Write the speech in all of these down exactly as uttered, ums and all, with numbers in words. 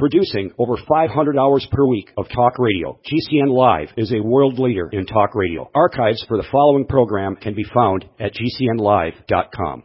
Producing over five hundred hours per week of talk radio, G C N Live is a world leader in talk radio. Archives for the following program can be found at G C N live dot com.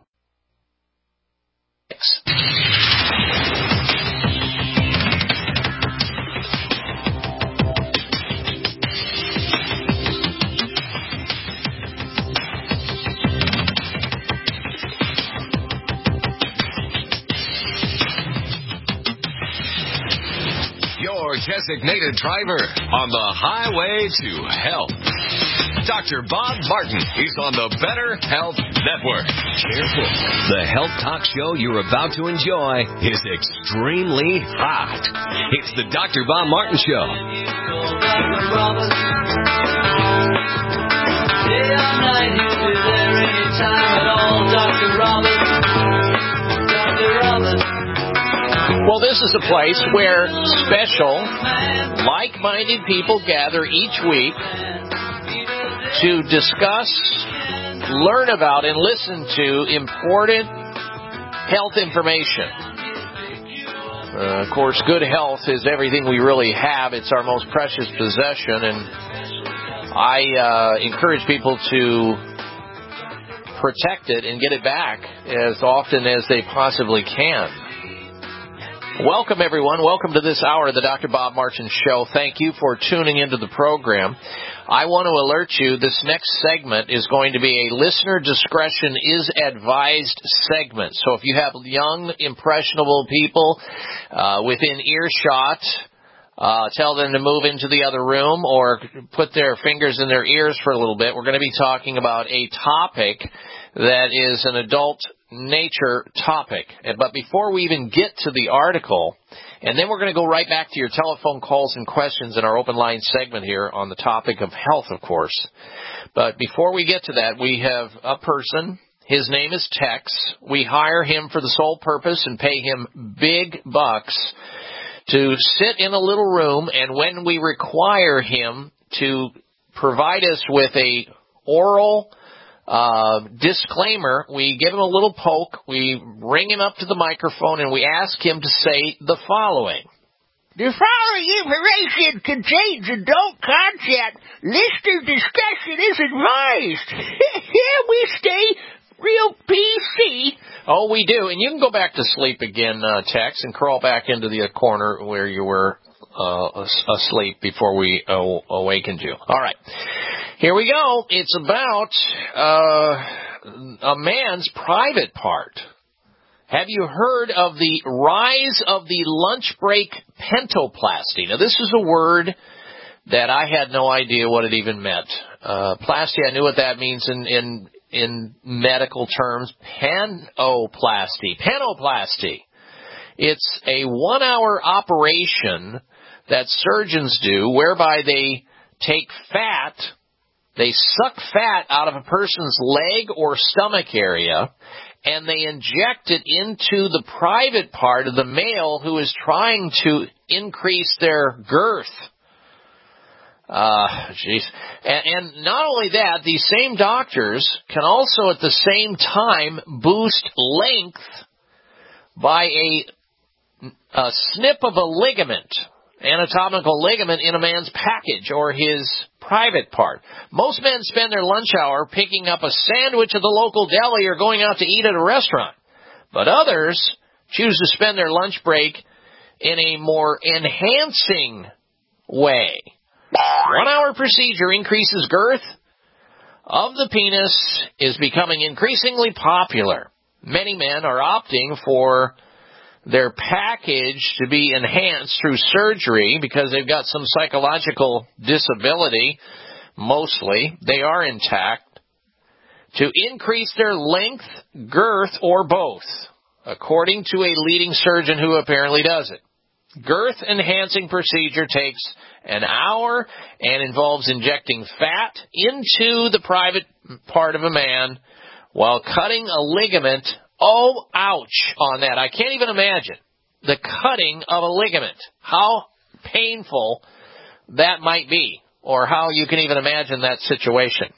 Your designated driver on the highway to health. Doctor Bob Martin is on the Better Health Network. Careful. The health talk show you're about to enjoy is extremely hot. It's the Doctor Bob Martin Show. Day or night, he'll be there anytime at all. Doctor Robert. Doctor Robert. Well, this is a place where special, like-minded people gather each week to discuss, learn about, and listen to important health information. Uh, of course, good health is everything we really have. It's our most precious possession, and I uh, encourage people to protect it and get it back as often as they possibly can. Welcome, everyone. Welcome to this hour of the Doctor Bob Martin Show. Thank you for tuning into the program. I want to alert you, this next segment is going to be a listener discretion is advised segment. So if you have young, impressionable people uh, within earshot, uh, tell them to move into the other room or put their fingers in their ears for a little bit. We're going to be talking about a topic that is an adult nature topic. But before we even get to the article, and then we're going to go right back to your telephone calls and questions in our open line segment here on the topic of health, of course. But before we get to that, we have a person. His name is Tex. We hire him for the sole purpose and pay him big bucks to sit in a little room, and when we require him to provide us with a oral Uh, disclaimer, we give him a little poke, we ring him up to the microphone, and we ask him to say the following. The following information contains adult content. Listener discussion is advised. Here we stay real P C. Oh, we do. And you can go back to sleep again, uh, Tex, and crawl back into the corner where you were uh, asleep before we uh, awakened you. All right. Here we go. It's about uh, a man's private part. Have you heard of the rise of the lunch break pentoplasty? Now, this is a word that I had no idea what it even meant. Uh, plasty, I knew what that means in, in, in medical terms. Panoplasty. Panoplasty. It's a one-hour operation that surgeons do whereby they take fat. They suck fat out of a person's leg or stomach area, and they inject it into the private part of the male who is trying to increase their girth. Uh, jeez. And, and not only that, these same doctors can also at the same time boost length by a, a snip of a ligament, anatomical ligament in a man's package or his private part. Most men spend their lunch hour picking up a sandwich at the local deli or going out to eat at a restaurant. But others choose to spend their lunch break in a more enhancing way. One-hour procedure increases girth of the penis is becoming increasingly popular. Many men are opting for their package to be enhanced through surgery because they've got some psychological disability, mostly. They are intact. To increase their length, girth, or both, according to a leading surgeon who apparently does it. Girth-enhancing procedure takes an hour and involves injecting fat into the private part of a man while cutting a ligament. Oh, ouch on that. I can't even imagine the cutting of a ligament, how painful that might be, or how you can even imagine that situation.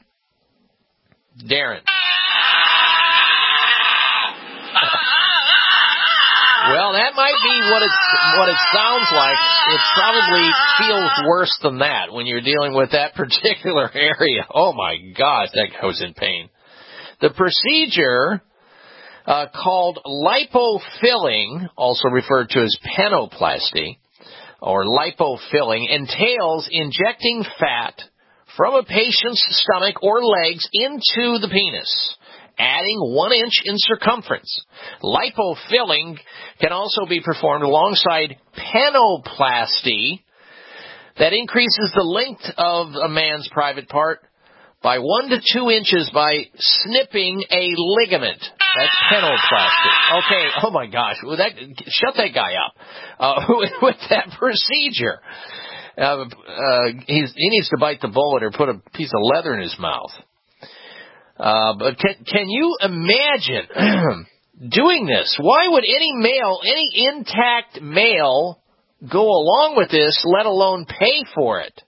Darren. Well, that might be what it's what it sounds like. It probably feels worse than that when you're dealing with that particular area. Oh my gosh, that goes in pain. The procedure uh, called lipofilling, also referred to as penoplasty or lipofilling, entails injecting fat from a patient's stomach or legs into the penis, adding one inch in circumference. Lipofilling can also be performed alongside penoplasty that increases the length of a man's private part by one to two inches by snipping a ligament. That's penoplasty. Okay, oh my gosh, well, that, shut that guy up uh, with, with that procedure. Uh, uh, he's, he needs to bite the bullet or put a piece of leather in his mouth. Uh, but can, can you imagine doing this? Why would any male, any intact male, go along with this, let alone pay for it?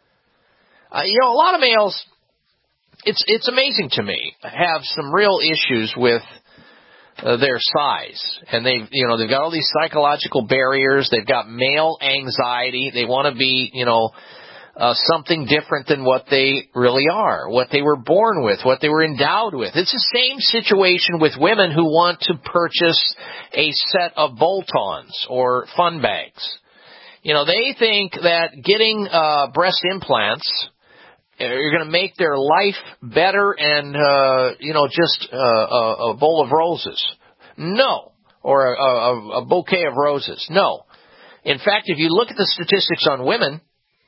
Uh, you know, a lot of males, it's it's amazing to me, have some real issues with uh, their size, and they, you know, they've got all these psychological barriers. They've got male anxiety. They want to be, you know, Uh, something different than what they really are, what they were born with, what they were endowed with. It's the same situation with women who want to purchase a set of bolt-ons or fun bags. You know, they think that getting uh, breast implants are going to make their life better and, uh, you know, just uh, a, a bowl of roses. No. Or a, a, a bouquet of roses. No. In fact, if you look at the statistics on women,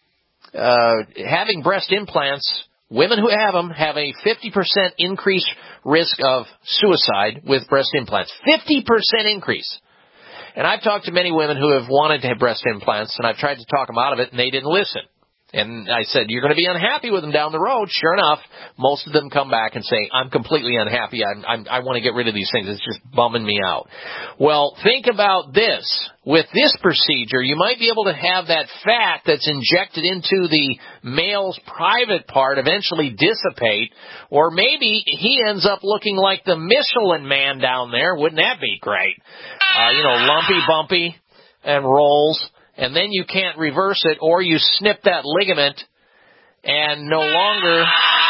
Uh, having breast implants, women who have them have a fifty percent increased risk of suicide with breast implants. fifty percent increase. And I've talked to many women who have wanted to have breast implants, and I've tried to talk them out of it, and they didn't listen. And I said, you're going to be unhappy with them down the road. Sure enough, most of them come back and say, I'm completely unhappy. I'm, I'm, I want to get rid of these things. It's just bumming me out. Well, think about this. With this procedure, you might be able to have that fat that's injected into the male's private part eventually dissipate, or maybe he ends up looking like the Michelin Man down there. Wouldn't that be great? Uh, you know, lumpy, bumpy, and rolls. And then you can't reverse it, or you snip that ligament and no longer,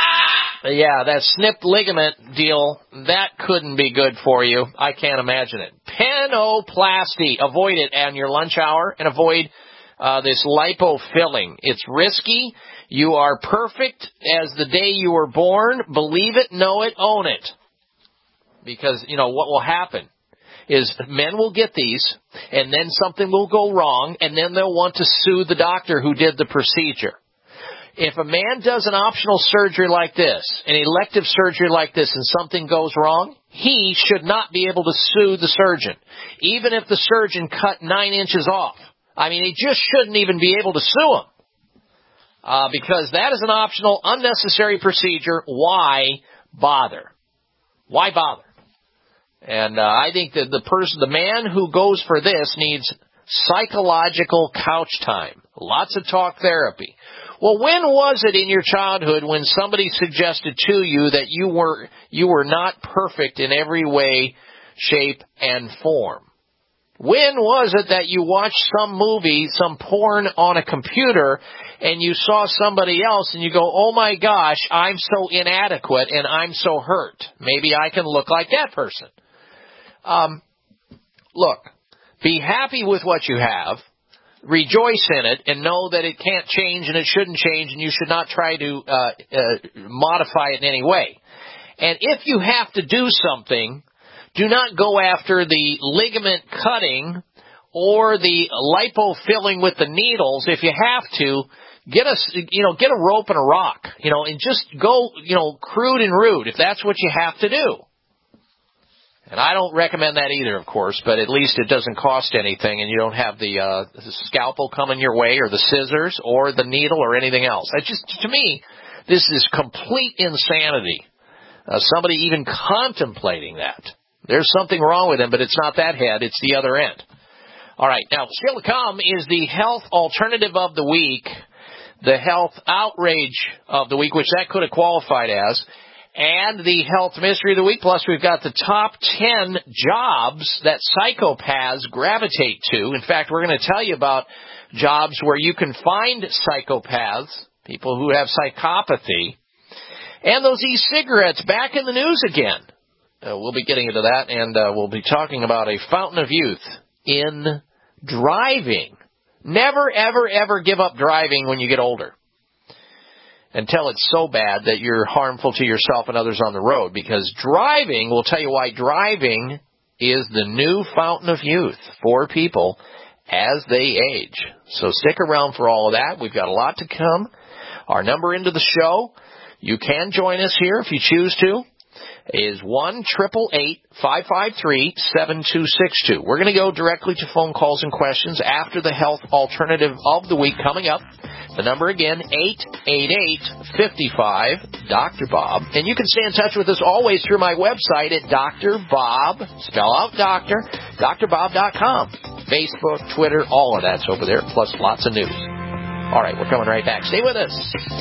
yeah, that snipped ligament deal, that couldn't be good for you. I can't imagine it. Penoplasty. Avoid it on your lunch hour and avoid uh, this lipofilling. It's risky. You are perfect as the day you were born. Believe it, know it, own it. Because, you know, what will happen is men will get these, and then something will go wrong, and then they'll want to sue the doctor who did the procedure. If a man does an optional surgery like this, an elective surgery like this, and something goes wrong, he should not be able to sue the surgeon, even if the surgeon cut nine inches off. I mean, he just shouldn't even be able to sue him, uh, because that is an optional, unnecessary procedure. Why bother? Why bother? And uh, I think that the person, the man who goes for this needs psychological couch time. Lots of talk therapy. Well, when was it in your childhood when somebody suggested to you that you were you were not perfect in every way, shape, and form? When was it that you watched some movie, some porn on a computer, and you saw somebody else and you go, oh my gosh, I'm so inadequate and I'm so hurt. Maybe I can look like that person. Um, look, be happy with what you have, rejoice in it, and know that it can't change and it shouldn't change, and you should not try to uh, uh, modify it in any way. And if you have to do something, do not go after the ligament cutting or the lipofilling with the needles. If you have to, get a, you know, get a rope and a rock, you know, and just go, you know, crude and rude if that's what you have to do. And I don't recommend that either, of course, but at least it doesn't cost anything, and you don't have the, uh, the scalpel coming your way, or the scissors, or the needle, or anything else. I just, to me, this is complete insanity. Uh, somebody even contemplating that. There's something wrong with them, but it's not that head, it's the other end. All right, now, still to come is the health alternative of the week, the health outrage of the week, which that could have qualified as. and the health mystery of the week. Plus, we've got the top ten jobs that psychopaths gravitate to. In fact, we're going to tell you about jobs where you can find psychopaths, people who have psychopathy, and those e-cigarettes back in the news again. Uh, we'll be getting into that, and uh, we'll be talking about a fountain of youth in driving. Never, ever, ever give up driving when you get older until it's so bad that you're harmful to yourself and others on the road, because driving, we'll tell you why driving is the new fountain of youth for people as they age. So stick around for all of that. We've got a lot to come. Our number into the show, you can join us here if you choose to, is one eight eight eight, five five three, seven two six two. We're going to go directly to phone calls and questions after the health alternative of the week coming up. The number again, eight eight eight, five five, Doctor Bob. And you can stay in touch with us always through my website at Doctor Bob, spell out doctor, D R bob dot com. Facebook, Twitter, all of that's over there, plus lots of news. All right, we're coming right back. Stay with us.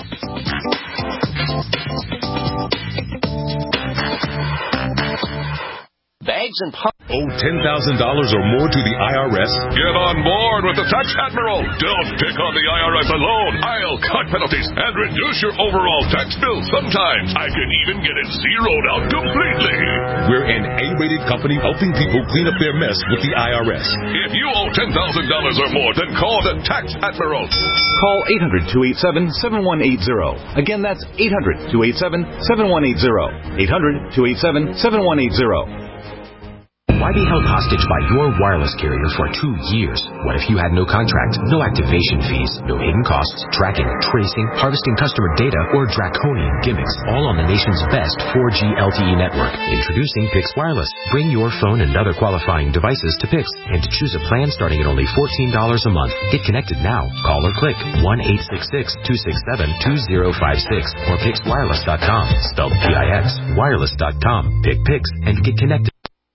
Bags and pumps. Owe ten thousand dollars or more to the I R S? Get on board with the Tax Admiral. Don't pick on the I R S alone. I'll cut penalties and reduce your overall tax bill. Sometimes I can even get it zeroed out completely. We're an A-rated company helping people clean up their mess with the I R S. If you owe ten thousand dollars or more, then call the Tax Admiral. Call eight hundred, two eight seven, seven one eight zero. Again, that's eight hundred, two eight seven, seven one eight zero. eight hundred, two eight seven, seven one eight zero. Why be held hostage by your wireless carrier for two years? What if you had no contract, no activation fees, no hidden costs, tracking, tracing, harvesting customer data, or draconian gimmicks, all on the nation's best four G L T E network? Introducing Pix Wireless. Bring your phone and other qualifying devices to Pix, and to choose a plan starting at only fourteen dollars a month. Get connected now. Call or click one eight six six, two six seven, two zero five six or pix wireless dot com. Spelled P I X, wireless dot com. Pick Pix and get connected.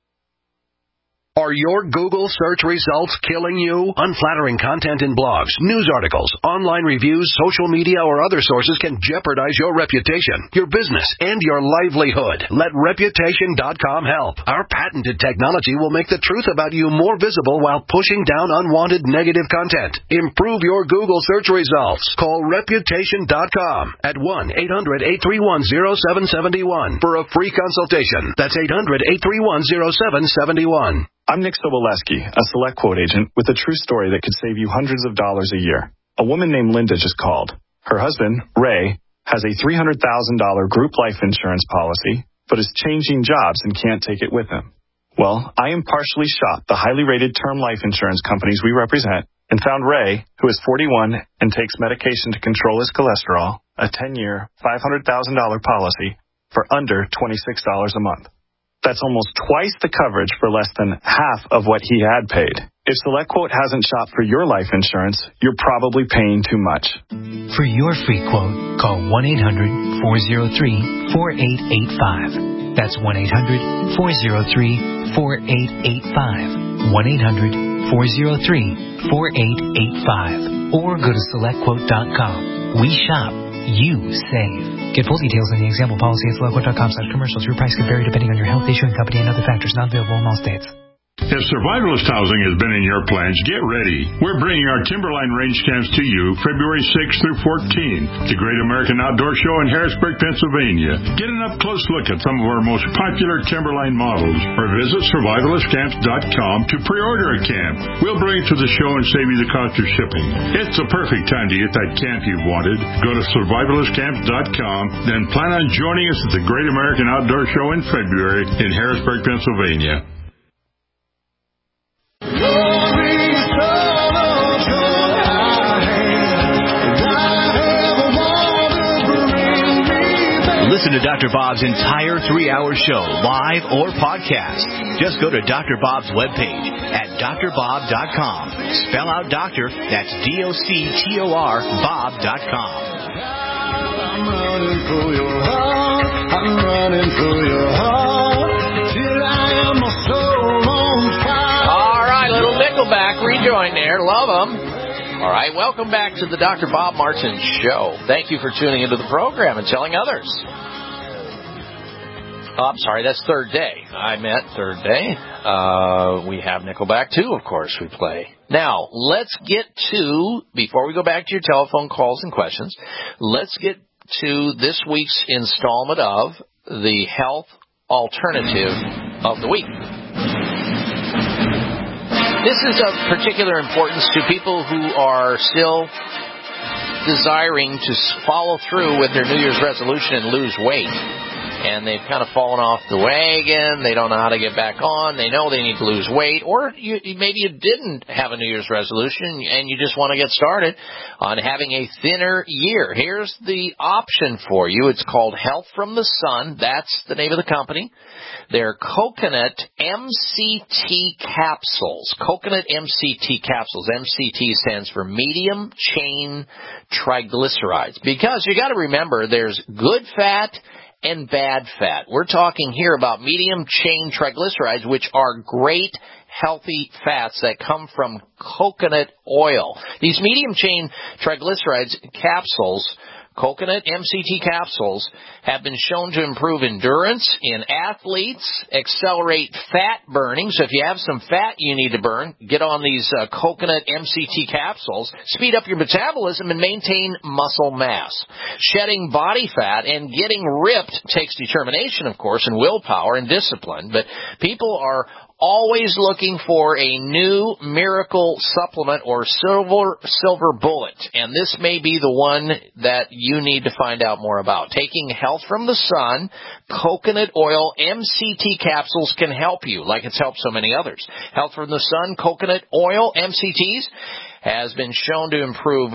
Are your Google search results killing you? Unflattering content in blogs, news articles, online reviews, social media, or other sources can jeopardize your reputation, your business, and your livelihood. Let reputation dot com help. Our patented technology will make the truth about you more visible while pushing down unwanted negative content. Improve your Google search results. Call reputation dot com at one eight hundred, eight three one, zero seven seven one for a free consultation. That's eight hundred, eight three one, zero seven seven one. I'm Nick Soboleski, a Select Quote agent with a true story that could save you hundreds of dollars a year. A woman named Linda just called. Her husband, Ray, has a three hundred thousand dollars group life insurance policy, but is changing jobs and can't take it with him. Well, I impartially shopped the highly rated term life insurance companies we represent and found Ray, who is forty-one and takes medication to control his cholesterol, a ten-year, five hundred thousand dollars policy for under twenty-six dollars a month. That's almost twice the coverage for less than half of what he had paid. If SelectQuote hasn't shopped for your life insurance, you're probably paying too much. For your free quote, call one eight hundred, four oh three, four eight eight five. That's one eight hundred, four oh three, four eight eight five. one eight hundred, four oh three, four eight eight five. Or go to select quote dot com. We shop. You save. Get full details in the example policy at select quote dot com slash commercials. Your price can vary depending on your health, issuing company, and other factors not available in all states. If survivalist housing has been in your plans, get ready. We're bringing our Timberline range camps to you February sixth through fourteenth. The Great American Outdoor Show in Harrisburg, Pennsylvania. Get an up-close look at some of our most popular Timberline models or visit survivalist camps dot com to pre-order a camp. We'll bring it to the show and save you the cost of shipping. It's the perfect time to get that camp you've wanted. Go to survivalist camps dot com, then plan on joining us at the Great American Outdoor Show in February in Harrisburg, Pennsylvania. Listen to Doctor Bob's entire three-hour show, live or podcast. Just go to Doctor Bob's webpage at D R bob dot com. Spell out doctor, that's D O C T O R, bob dot com. I'm running for your heart, I'm running for your heart, till I am a soul on fire. All right, little Nickelback rejoin there. Love them. All right, welcome back to the Doctor Bob Martin Show. Thank you for tuning into the program and telling others. Oh, I'm sorry, that's third day. I meant third day. Uh, we have Nickelback, too, of course, we play. Now, let's get to, before we go back to your telephone calls and questions, let's get to this week's installment of the Health Alternative of the Week. This is of particular importance to people who are still desiring to follow through with their New Year's resolution and lose weight. And they've kind of fallen off the wagon. They don't know how to get back on. They know they need to lose weight. Or you, maybe you didn't have a New Year's resolution and you just want to get started on having a thinner year. Here's the option for you. It's called Health from the Sun. That's the name of the company. They're coconut M C T capsules. Coconut M C T capsules. M C T stands for medium chain triglycerides. Because you got to remember there's good fat and bad fat. We're talking here about medium chain triglycerides, which are great healthy fats that come from coconut oil. These medium chain triglycerides capsules, coconut M C T capsules, have been shown to improve endurance in athletes, accelerate fat burning. So if you have some fat you need to burn, get on these uh, coconut M C T capsules, speed up your metabolism and maintain muscle mass. Shedding body fat and getting ripped takes determination, of course, and willpower and discipline. But people are always looking for a new miracle supplement or silver silver bullet, and this may be the one that you need to find out more about. Taking Health from the Sun coconut oil M C T capsules can help you, like it's helped so many others. Health from the Sun coconut oil M C Ts has been shown to improve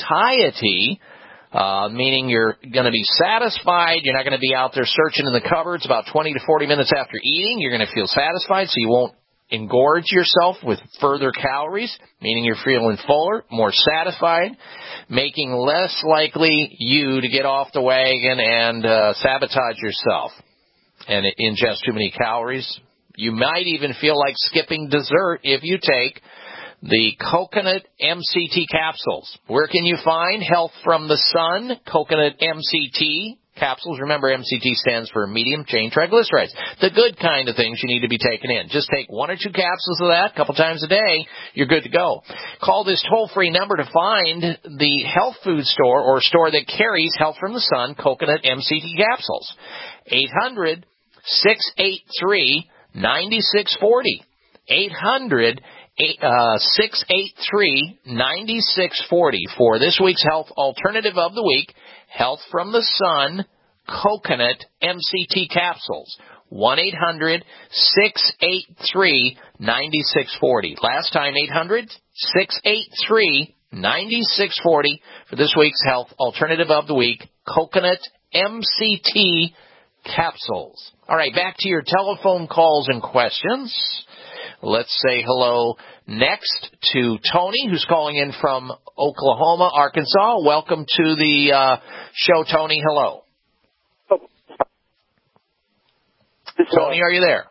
satiety, Uh, meaning you're going to be satisfied. You're not going to be out there searching in the cupboards about twenty to forty minutes after eating. You're going to feel satisfied, so you won't engorge yourself with further calories, meaning you're feeling fuller, more satisfied, making less likely you to get off the wagon and uh, sabotage yourself and ingest too many calories. You might even feel like skipping dessert if you take the coconut M C T capsules. Where can you find Health from the Sun coconut M C T capsules? Remember, M C T stands for medium chain triglycerides. The good kind of things you need to be taking in. Just take one or two capsules of that a couple times a day. You're good to go. Call this toll-free number to find the health food store or store that carries Health from the Sun coconut M C T capsules. eight hundred, six eight three, nine six four zero. eight hundred, six eight three, nine six four zero for this week's Health Alternative of the Week, Health from the Sun coconut M C T capsules. one eight hundred, six eight three, nine six four zero. Last time, eight hundred, six eight three, nine six four zero for this week's Health Alternative of the Week, coconut M C T capsules. All right, back to your telephone calls and questions. Let's say hello next to Tony, who's calling in from Oklahoma, Arkansas. Welcome to the uh, show, Tony. Hello. Tony, are you there?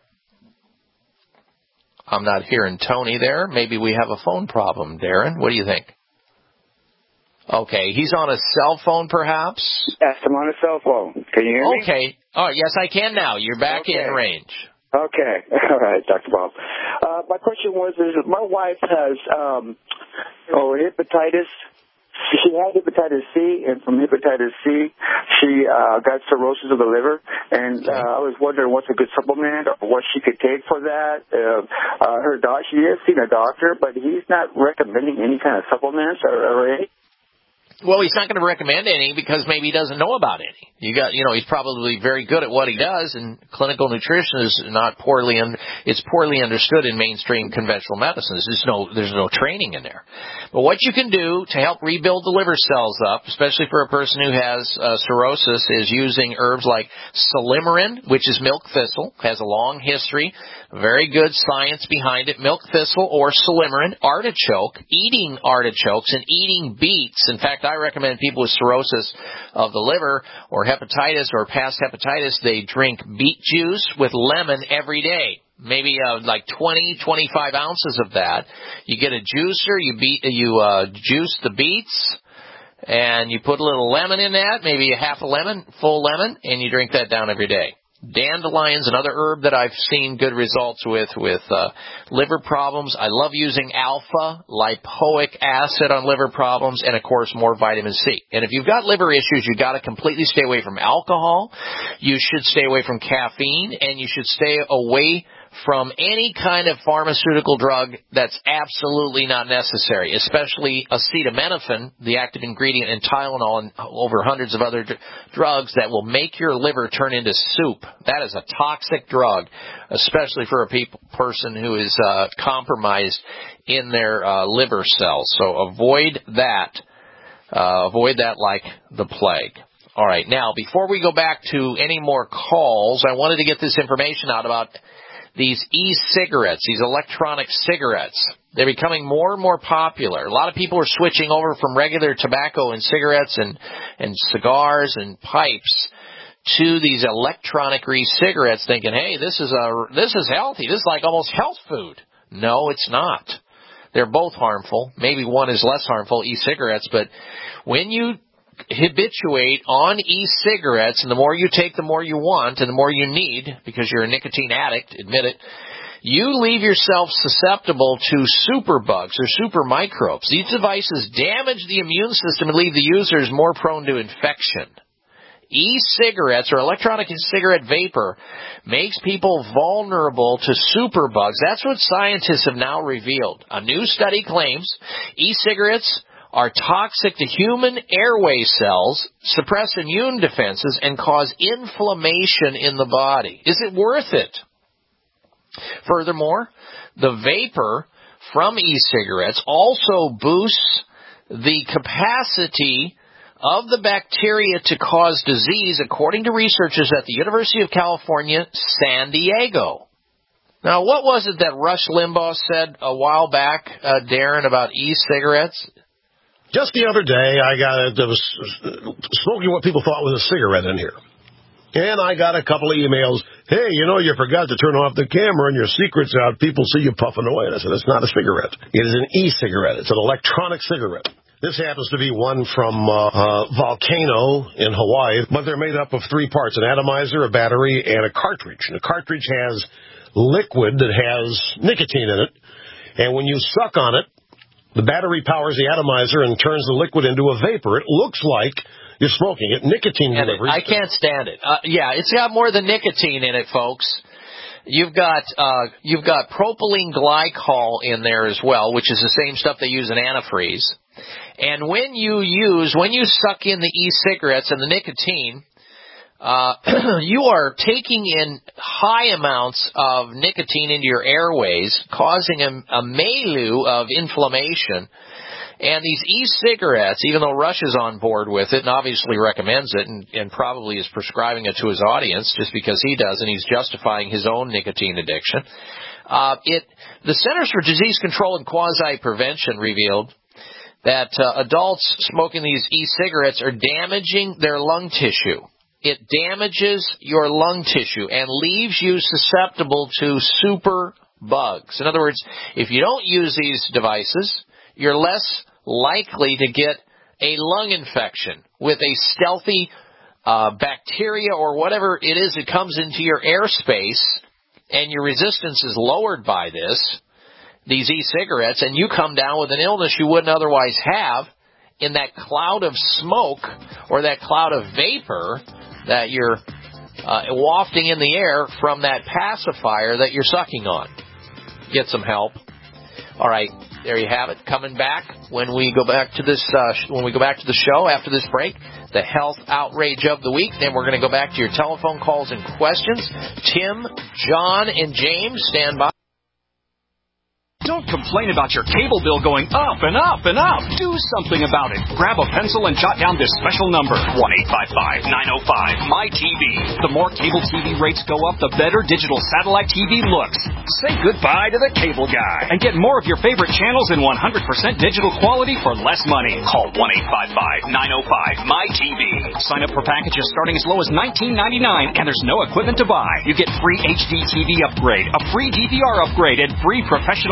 I'm not hearing Tony there. Maybe we have a phone problem, Darren. What do you think? Okay, he's on a cell phone, perhaps? Yes, I'm on a cell phone. Can you hear me? Okay. Oh, yes, I can now. You're back okay. in range. Okay. All right, Doctor Bob. Uh, my question was, is my wife has, um, oh, hepatitis. She had hepatitis C, and from hepatitis C, she uh, got cirrhosis of the liver. And uh, I was wondering what's a good supplement or what she could take for that. Uh, uh, her doc, she has seen a doctor, but he's not recommending any kind of supplements or, or any. Well, he's not going to recommend any because maybe he doesn't know about any. You got, you know, he's probably very good at what he does, and clinical nutrition is not poorly, un, it's poorly understood in mainstream conventional medicine. There's no, there's no training in there. But what you can do to help rebuild the liver cells up, especially for a person who has uh, cirrhosis, is using herbs like Silymarin, which is milk thistle, has a long history, very good science behind it. Milk thistle or Silymarin, artichoke, eating artichokes and eating beets. In fact, I recommend people with cirrhosis of the liver or hepatitis or past hepatitis, they drink beet juice with lemon every day. Maybe uh, like twenty, twenty-five ounces of that. You get a juicer, you beat, you uh, juice the beets, and you put a little lemon in that, maybe a half a lemon, full lemon, and you drink that down every day. Dandelion's another herb that I've seen good results with, with uh, liver problems. I love using alpha lipoic acid on liver problems, and, of course, more vitamin C. And if you've got liver issues, you've got to completely stay away from alcohol. You should stay away from caffeine, and you should stay away from any kind of pharmaceutical drug that's absolutely not necessary, especially acetaminophen, the active ingredient in Tylenol and over hundreds of other dr- drugs that will make your liver turn into soup. That is a toxic drug, especially for a people, person who is uh, compromised in their uh, liver cells. So avoid that. Uh, avoid that like the plague. All right, now, before we go back to any more calls, I wanted to get this information out about these e-cigarettes, these electronic cigarettes. They're becoming more and more popular. A lot of people are switching over from regular tobacco and cigarettes and, and cigars and pipes to these electronic e-cigarettes thinking, hey, this is a, this is healthy. This is like almost health food. No, it's not. They're both harmful. Maybe one is less harmful, e-cigarettes, but when you habituate on e-cigarettes, and the more you take, the more you want, and the more you need, because you're a nicotine addict, admit it, you leave yourself susceptible to superbugs or super microbes. These devices damage the immune system and leave the users more prone to infection. E-cigarettes or electronic cigarette vapor makes people vulnerable to superbugs. That's what scientists have now revealed. A new study claims e-cigarettes are toxic to human airway cells, suppress immune defenses, and cause inflammation in the body. Is it worth it? Furthermore, the vapor from e-cigarettes also boosts the capacity of the bacteria to cause disease, according to researchers at the University of California, San Diego. Now, what was it that Rush Limbaugh said a while back, uh, Darren, about e-cigarettes? Just the other day, I got a, there was smoking what people thought was a cigarette in here. And I got a couple of emails, hey, you know, you forgot to turn off the camera and your secret's out. People see you puffing away. And I said, it's not a cigarette. It is an e-cigarette. It's an electronic cigarette. This happens to be one from uh, uh, Volcano in Hawaii, but they're made up of three parts, an atomizer, a battery, and a cartridge. And the cartridge has liquid that has nicotine in it. And when you suck on it, the battery powers the atomizer and turns the liquid into a vapor. It looks like you're smoking it. Nicotine and deliveries. I can't stand it. Uh, yeah, it's got more than nicotine in it, folks. You've got uh, you've got propylene glycol in there as well, which is the same stuff they use in antifreeze. And when you use, when you suck in the e-cigarettes and the nicotine, uh, you are taking in high amounts of nicotine into your airways, causing a, a milieu of inflammation. And these e-cigarettes, even though Rush is on board with it and obviously recommends it and, and probably is prescribing it to his audience just because he does and he's justifying his own nicotine addiction, uh, it the Centers for Disease Control and Quasi-Prevention revealed that uh, adults smoking these e-cigarettes are damaging their lung tissue. It damages your lung tissue and leaves you susceptible to super bugs. In other words, if you don't use these devices, you're less likely to get a lung infection with a stealthy uh, bacteria or whatever it is that comes into your airspace, and your resistance is lowered by this, these e-cigarettes, and you come down with an illness you wouldn't otherwise have in that cloud of smoke or that cloud of vapor that you're uh, wafting in the air from that pacifier that you're sucking on. Get some help. All right, there you have it. Coming back when we go back to this uh, sh- when we go back to the show after this break, the health outrage of the week. Then we're going to go back to your telephone calls and questions. Tim, John, and James, stand by. Don't complain about your cable bill going up and up and up. Do something about it. Grab a pencil and jot down this special number, one eight five five, nine oh five, M Y T V. The more cable T V rates go up, the better digital satellite T V looks. Say goodbye to the cable guy and get more of your favorite channels in one hundred percent digital quality for less money. Call one eight five five, nine oh five, M Y T V. Sign up for packages starting as low as nineteen ninety-nine, and there's no equipment to buy. You get free H D T V upgrade, a free D V R upgrade, and free professional installation.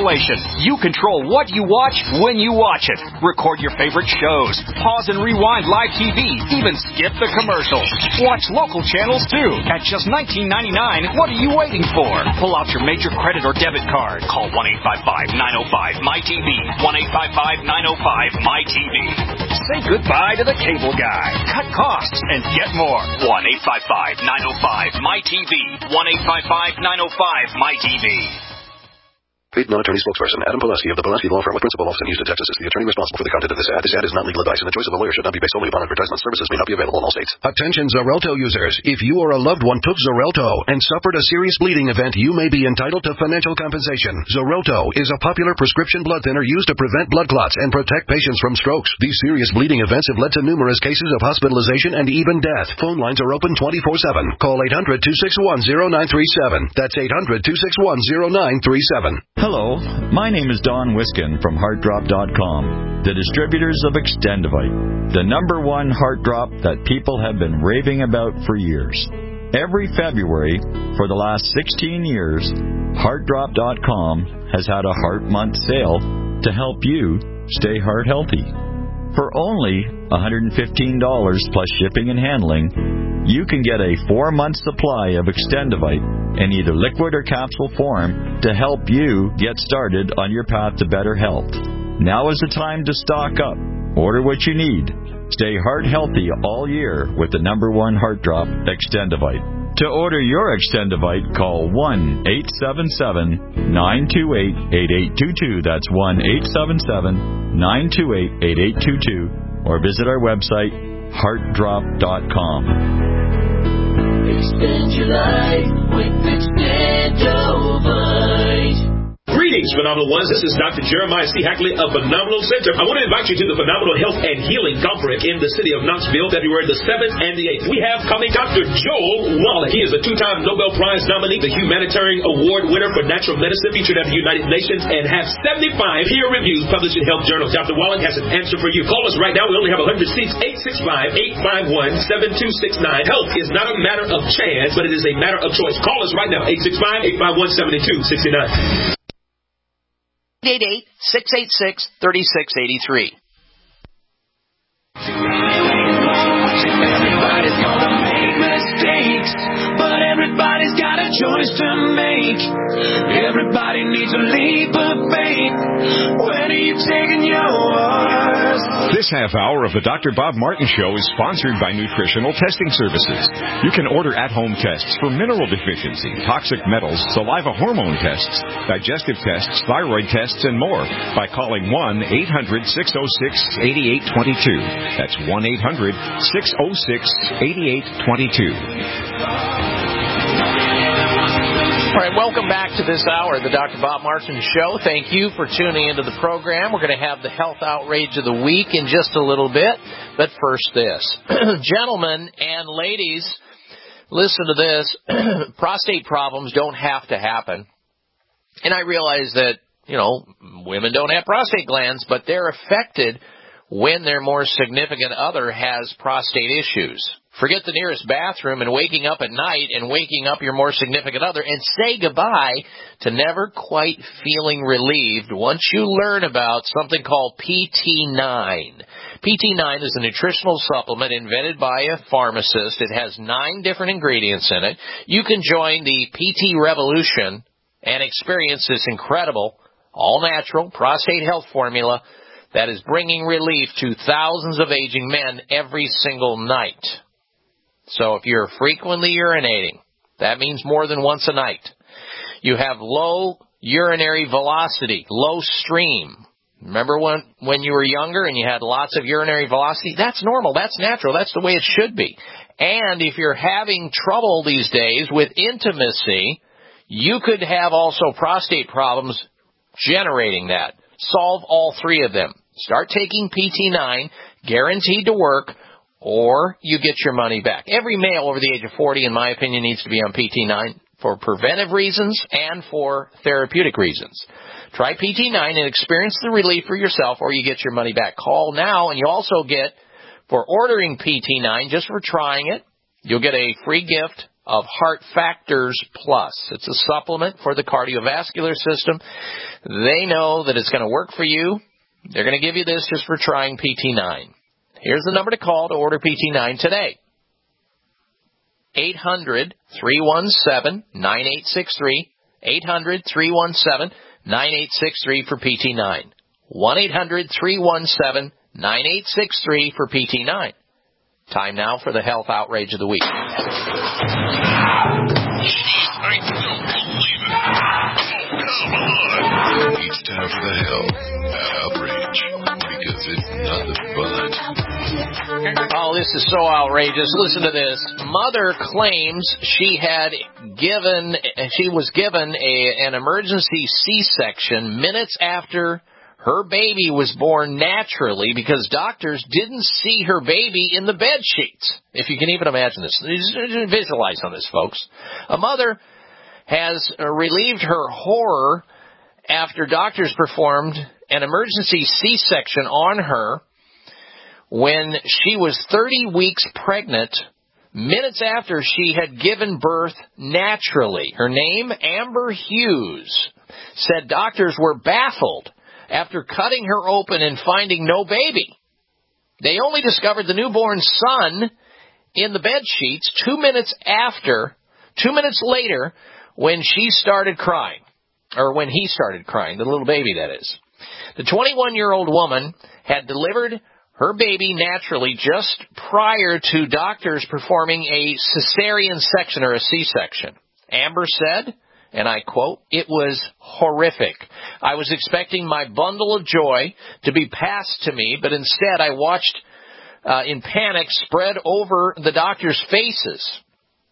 installation. You control what you watch when you watch it. Record your favorite shows. Pause and rewind live T V. Even skip the commercials. Watch local channels too at just nineteen ninety-nine dollars. What are you waiting for? Pull out your major credit or debit card. Call one eight five five, nine oh five, M Y T V. one eight five five, nine oh five, M Y T V. Say goodbye to the cable guy. Cut costs and get more. one eight five five, nine oh five, M Y T V. one eight five five, nine oh five, M Y T V. Paid non-attorney spokesperson Adam Pulaski of the Pulaski Law Firm with principal office in Houston, Texas is the attorney responsible for the content of this ad. This ad is not legal advice, and the choice of a lawyer should not be based solely upon advertisement. Services may not be available in all states. Attention Xarelto users. If you or a loved one took Xarelto and suffered a serious bleeding event, you may be entitled to financial compensation. Xarelto is a popular prescription blood thinner used to prevent blood clots and protect patients from strokes. These serious bleeding events have led to numerous cases of hospitalization and even death. Phone lines are open twenty-four seven. Call eight hundred, two six one, zero nine three seven. That's eight hundred, two six one, zero nine three seven. Hello. My name is Don Wiskin from heart drop dot com, the distributors of Extendivite, the number one heart drop that people have been raving about for years. Every February for the last sixteen years, heart drop dot com has had a Heart Month sale to help you stay heart healthy. For only one hundred fifteen dollars plus shipping and handling, you can get a four-month supply of Extendivite in either liquid or capsule form to help you get started on your path to better health. Now is the time to stock up. Order what you need. Stay heart healthy all year with the number one heart drop, Extendivite. To order your Extendivite, call one eight seven seven, nine two eight, eight eight two two. That's one eight seven seven, nine two eight, eight eight two two. Or visit our website, heart drop dot com. Extend your life with Extendivite. Greetings, Phenomenal Ones. This is Doctor Jeremiah C. Hackley of Phenomenal Center. I want to invite you to the Phenomenal Health and Healing Conference in the city of Knoxville, February the seventh and the eighth. We have coming Doctor Joel Wallach. He is a two-time Nobel Prize nominee, the Humanitarian Award winner for Natural Medicine, featured at the United Nations, and has seventy-five peer reviews published in health journals. Doctor Wallach has an answer for you. Call us right now. We only have one hundred seats. eight six five, eight five one, seven two six nine. Health is not a matter of chance, but it is a matter of choice. Call us right now. eight six five, eight five one, seven two six nine. eight eight eight, six eight six, three six eight three. Everybody's gonna make mistakes, but everybody's got a choice to make. Everybody needs a leap of faith. When are you taking yours? This half hour of the Doctor Bob Martin Show is sponsored by Nutritional Testing Services. You can order at-home tests for mineral deficiency, toxic metals, saliva hormone tests, digestive tests, thyroid tests, and more by calling one eight hundred, six oh six, eight eight two two. That's one eight hundred, six oh six, eight eight two two. All right, welcome back to this hour of the Doctor Bob Martin Show. Thank you for tuning into the program. We're going to have the health outrage of the week in just a little bit. But first this. Gentlemen and ladies, listen to this. Prostate problems don't have to happen. And I realize that, you know, women don't have prostate glands, but they're affected when their more significant other has prostate issues. Forget the nearest bathroom and waking up at night and waking up your more significant other and say goodbye to never quite feeling relieved once you learn about something called P T nine. P T nine is a nutritional supplement invented by a pharmacist. It has nine different ingredients in it. You can join the P T revolution and experience this incredible, all-natural prostate health formula that is bringing relief to thousands of aging men every single night. So if you're frequently urinating, that means more than once a night. You have low urinary velocity, low stream. Remember when, when you were younger and you had lots of urinary velocity? That's normal. That's natural. That's the way it should be. And if you're having trouble these days with intimacy, you could have also prostate problems generating that. Solve all three of them. Start taking P T nine, guaranteed to work, or you get your money back. Every male over the age of forty, in my opinion, needs to be on P T nine for preventive reasons and for therapeutic reasons. Try P T nine and experience the relief for yourself, or you get your money back. Call now, and you also get, for ordering P T nine, just for trying it, you'll get a free gift of Heart Factors Plus. It's a supplement for the cardiovascular system. They know that it's going to work for you. They're going to give you this just for trying P T nine. Here's the number to call to order P T nine today. eight hundred, three one seven, nine eight six three. eight hundred, three one seven, nine eight six three for P T nine. one eight hundred, three one seven, nine eight six three for P T nine. Time now for the health outrage of the week. I don't believe it. Oh, come on. It's time for the health outrage, because it's nothing but. Oh, this is so outrageous. Listen to this. Mother claims she had given, she was given a, an emergency C-section minutes after her baby was born naturally because doctors didn't see her baby in the bed sheets. If you can even imagine this. Visualize on this, folks. A mother has relieved her horror after doctors performed an emergency C-section on her when she was thirty weeks pregnant, minutes after she had given birth naturally. Her name, Amber Hughes, said doctors were baffled after cutting her open and finding no baby. They only discovered the newborn son in the bed sheets two minutes after, two minutes later, when she started crying. Or when he started crying, the little baby, that is. The twenty-one-year-old woman had delivered her baby naturally just prior to doctors performing a cesarean section or a C-section. Amber said, and I quote, "It was horrific. I was expecting my bundle of joy to be passed to me, but instead I watched uh, in panic spread over the doctors' faces.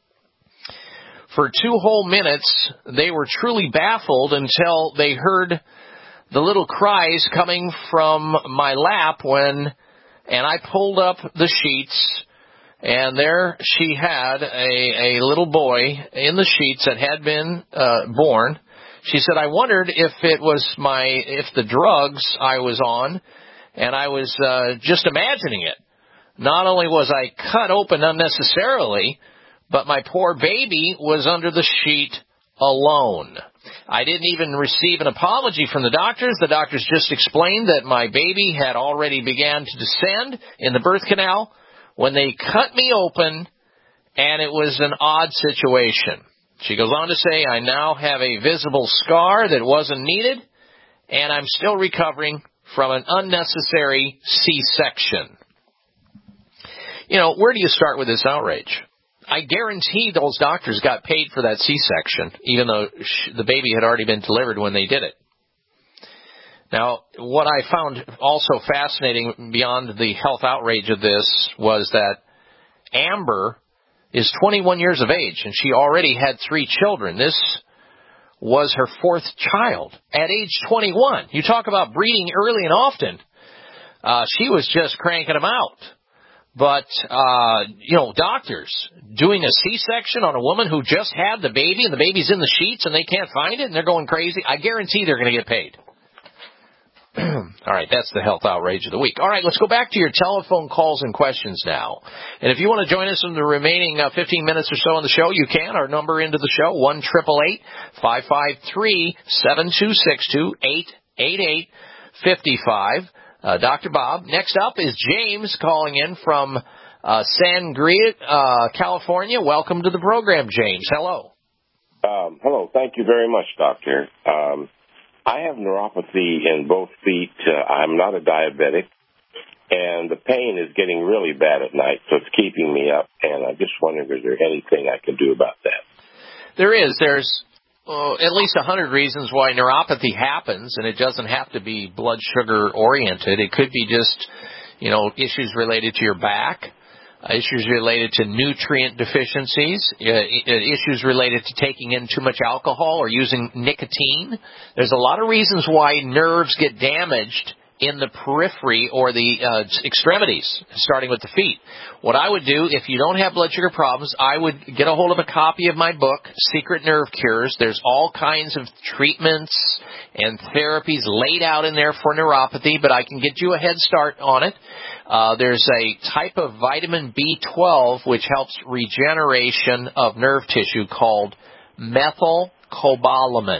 For two whole minutes, they were truly baffled until they heard the little cries coming from my lap when, and I pulled up the sheets, and there she had a, a little boy in the sheets that had been uh, born. She said, I wondered if it was my, if the drugs I was on, and I was uh, just imagining it. Not only was I cut open unnecessarily, but my poor baby was under the sheet alone. I didn't even receive an apology from the doctors. The doctors just explained that my baby had already began to descend in the birth canal when they cut me open, and it was an odd situation." She goes on to say, "I now have a visible scar that wasn't needed, and I'm still recovering from an unnecessary C-section." You know, where do you start with this outrage? I guarantee those doctors got paid for that C-section, even though the baby had already been delivered when they did it. Now, what I found also fascinating beyond the health outrage of this was that Amber is twenty-one years of age, and she already had three children. This was her fourth child at age twenty-one. You talk about breeding early and often. Uh, she was just cranking them out. But, uh, you know, doctors doing a C-section on a woman who just had the baby and the baby's in the sheets and they can't find it and they're going crazy, I guarantee they're going to get paid. All right, that's the health outrage of the week. All right, let's go back to your telephone calls and questions now. And if you want to join us in the remaining uh, fifteen minutes or so on the show, you can. Our number into the show, one eight eight eight, five five three, seven two six two, eight eight eight, five five. Uh, Doctor Bob. Next up is James calling in from uh, Sangria, uh, California. Welcome to the program, James. Hello. Um, hello. Thank you very much, Doctor. Um, I have neuropathy in both feet. Uh, I'm not a diabetic, and the pain is getting really bad at night, so it's keeping me up, and I just wondered, is there anything I can do about that? There is. There's uh, at least a hundred reasons why neuropathy happens, and it doesn't have to be blood sugar oriented. It could be just, you know, issues related to your back, uh, issues related to nutrient deficiencies, uh, issues related to taking in too much alcohol or using nicotine. There's a lot of reasons why nerves get damaged in the periphery or the uh, extremities, starting with the feet. What I would do, if you don't have blood sugar problems, I would get a hold of a copy of my book, Secret Nerve Cures. There's all kinds of treatments and therapies laid out in there for neuropathy, but I can get you a head start on it. Uh, there's a type of vitamin B twelve which helps regeneration of nerve tissue called methylcobalamin.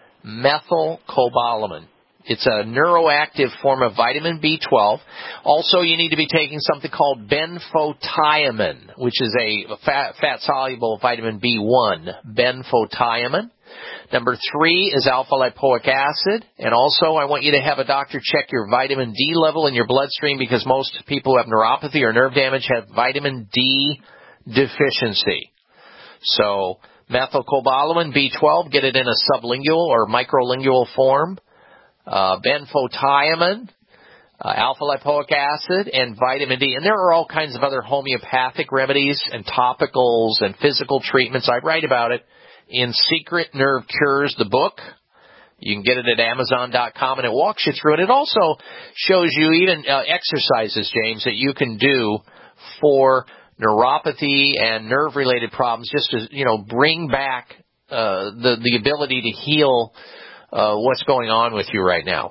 Methylcobalamin. It's a neuroactive form of vitamin B twelve. Also, you need to be taking something called benfotiamine, which is a fat, fat-soluble vitamin B one, benfotiamine. Number three is alpha-lipoic acid. And also, I want you to have a doctor check your vitamin D level in your bloodstream because most people who have neuropathy or nerve damage have vitamin D deficiency. So, methylcobalamin B twelve, get it in a sublingual or microlingual form. Uh, benfotiamine, uh, alpha-lipoic acid, and vitamin D. And there are all kinds of other homeopathic remedies and topicals and physical treatments. I write about it in Secret Nerve Cures, the book. You can get it at amazon dot com, and it walks you through it. It also shows you even uh, exercises, James, that you can do for neuropathy and nerve-related problems just to, you know, bring back uh, the, the ability to heal Uh, what's going on with you right now.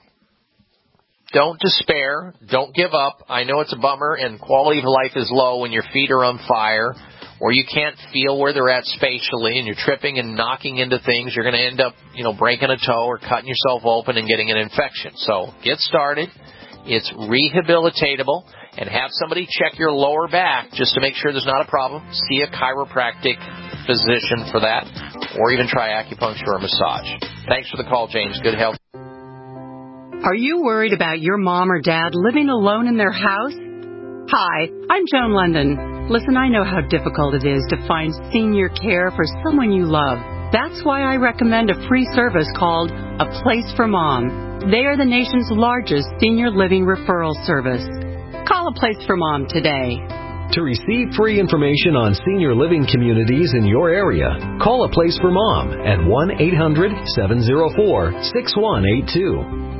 Don't despair. Don't give up. I know it's a bummer and quality of life is low when your feet are on fire or you can't feel where they're at spatially and you're tripping and knocking into things. You're going to end up, you know, breaking a toe or cutting yourself open and getting an infection. So get started. It's rehabilitatable. And have somebody check your lower back just to make sure there's not a problem. See a chiropractic physician for that, or even try acupuncture or massage. Thanks for the call, James. Good health. Are you worried about your mom or dad living alone in their house? Hi, I'm Joan London. Listen, I know how difficult it is to find senior care for someone you love. That's why I recommend a free service called A Place for Mom. They are the nation's largest senior living referral service. Call A Place for Mom today. To receive free information on senior living communities in your area, call A Place for Mom at one eight hundred seven oh four six one eight two.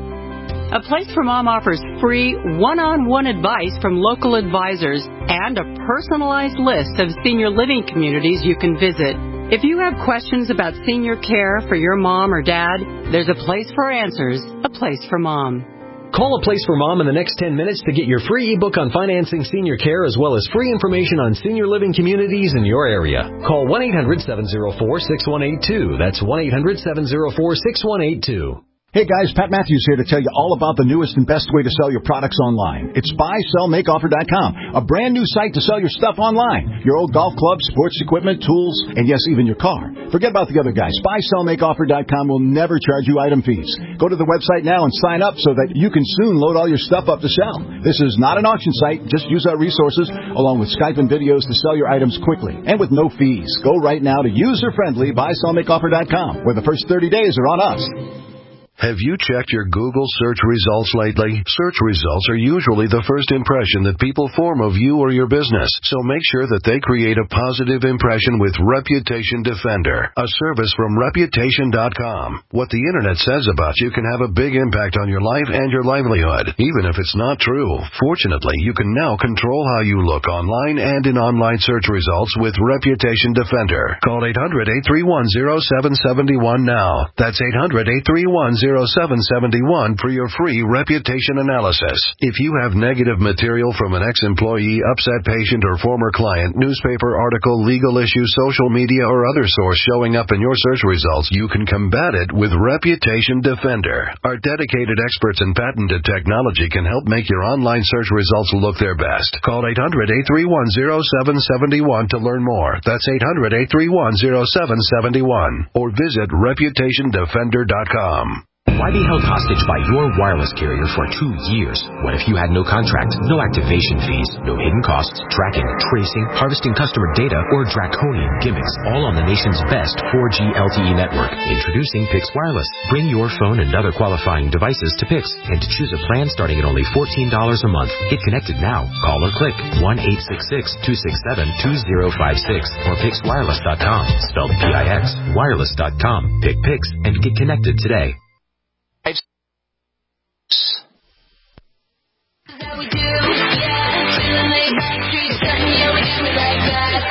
A Place for Mom offers free one-on-one advice from local advisors and a personalized list of senior living communities you can visit. If you have questions about senior care for your mom or dad, there's a place for answers. A Place for Mom. Call A Place for Mom in the next ten minutes to get your free ebook on financing senior care as well as free information on senior living communities in your area. Call one eight hundred seven oh four six one eight two. That's one eight hundred seven oh four six one eight two. Hey guys, Pat Matthews here to tell you all about the newest and best way to sell your products online. It's buy sell make offer dot com, a brand new site to sell your stuff online. Your old golf clubs, sports equipment, tools, and yes, even your car. Forget about the other guys. buy sell make offer dot com will never charge you item fees. Go to the website now and sign up so that you can soon load all your stuff up to sell. This is not an auction site. Just use our resources along with Skype and videos to sell your items quickly and with no fees. Go right now to user-friendly buy sell make offer dot com, where the first thirty days are on us. Have you checked your Google search results lately? Search results are usually the first impression that people form of you or your business, so make sure that they create a positive impression with Reputation Defender, a service from reputation dot com. What the Internet says about you can have a big impact on your life and your livelihood, even if it's not true. Fortunately, you can now control how you look online and in online search results with Reputation Defender. Call eight hundred eight three one oh seven seven one now. That's eight hundred eight three one oh seven seven one for your free reputation analysis. If you have negative material from an ex-employee, upset patient, or former client, newspaper article, legal issue, social media, or other source showing up in your search results, you can combat it with Reputation Defender. Our dedicated experts in patented technology can help make your online search results look their best. Call eight hundred eight three one oh seven seven one to learn more. That's eight hundred eight three one oh seven seven one. Or visit reputation defender dot com. Why be held hostage by your wireless carrier for two years? What if you had no contract, no activation fees, no hidden costs, tracking, tracing, harvesting customer data, or draconian gimmicks, all on the nation's best four G L T E network? Introducing Pix Wireless. Bring your phone and other qualifying devices to Pix and choose a plan starting at only fourteen dollars a month. Get connected now. Call or click one eight six six two six seven two zero five six or pix wireless dot com. Spelled P I X. wireless dot com. Pick Pix and get connected today.